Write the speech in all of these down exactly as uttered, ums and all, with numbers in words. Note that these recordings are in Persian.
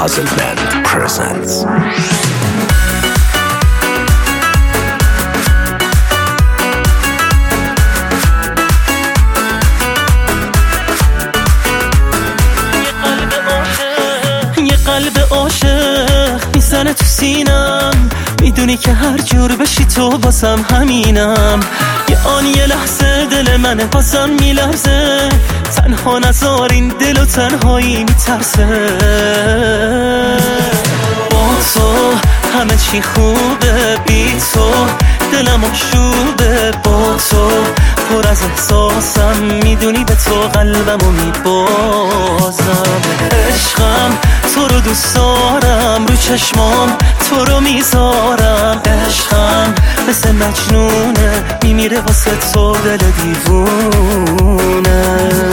Puzzle Band presents. قلب عاشق میزنه تو سینم، میدونی که هر جور بشی تو بازم همینم. یه آن یه لحظه دل منه بازم میلرزه، تنها نذارین دل و تنهایی میترسه. با تو همه چی خوبه، بی تو دلم آشوبه. با تو پر از احساسم، میدونی به تو قلبمو میبازم. عشقم تو رو دوست دارم، رو چشمام تو رو میذارم. عشقم مثل مجنونه، میمیره واسه تو دل دیوونه.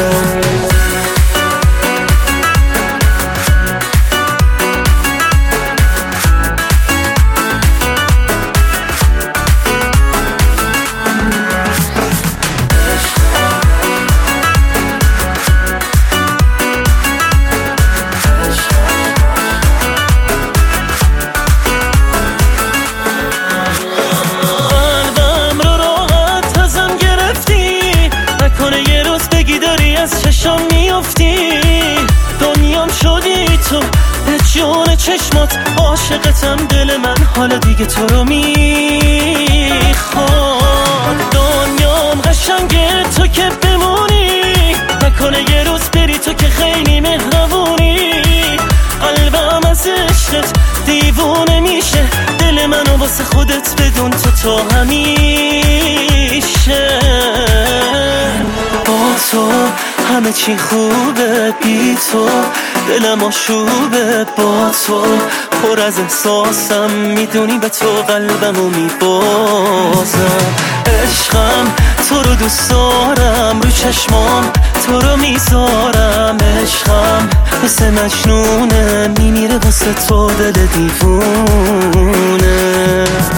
چشم میافتی دنیام شدی تو، به جون چشمات عاشقتم. دل من حالا دیگه تو رو میخواد. دنیام قشنگه تو که بمونی، نکنه یه روز بری تو که خیلی مهربونی. قلبم از عشقت دیوونه میشه، دل منو واسه خودت بدون تو تا همیشه. با تو همه چی خوبه، بی تو دلم آشوبه. با تو پر از احساسم، میدونی به تو قلبمو میبازم. عشقم تو رو دوست دارم، رو چشمام تو رو میذارم. عشقم مثل مجنونه، میمیره واسه تو دل دیوونه.